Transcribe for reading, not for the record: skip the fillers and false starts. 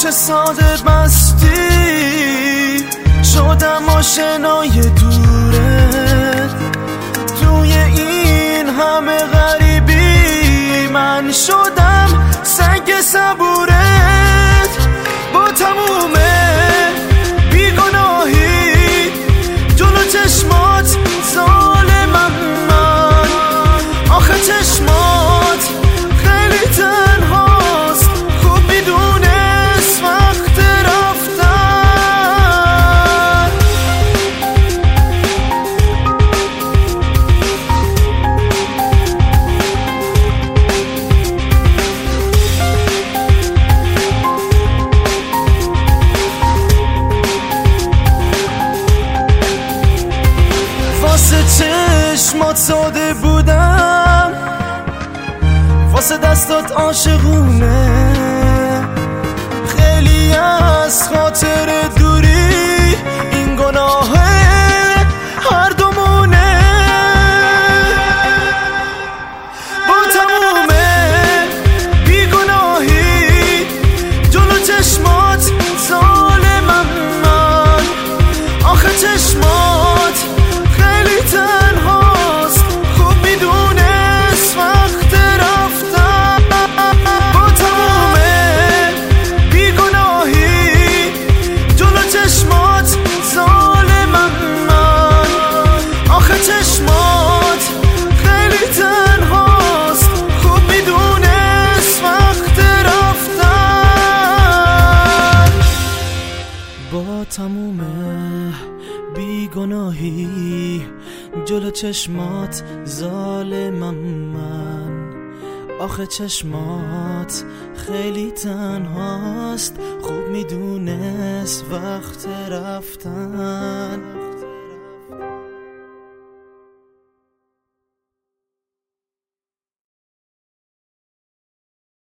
چه ساده بستی شدم آشنای دورت، توی این همه غریبی من شدم سنگ صبورت. با تموم بیگناهی جلو چشمات ظالمم من، آخه چشمات خیلی تنهاست، خوب میدونست وقت رفتن. واسه چشمات ساده بودم، واسه دستات عاشقونه، خیلی از خاطر دوری این گناه هر دومونه. با تموم بیگناهی جلو چشمات ظالمم من، آخه چشمات خیلی تنهاست، خوب میدونست وقت رفتن. با تموم بیگناهی جلو چشمات ظالمم من، آخه چشمات خیلی تنهاست، خوب میدونست وقت رفتن. با تموم بیگناهی جلو چشمات ظالمم من، آخه چشمات خیلی تنهاست، خوب میدونست وقت رفتن.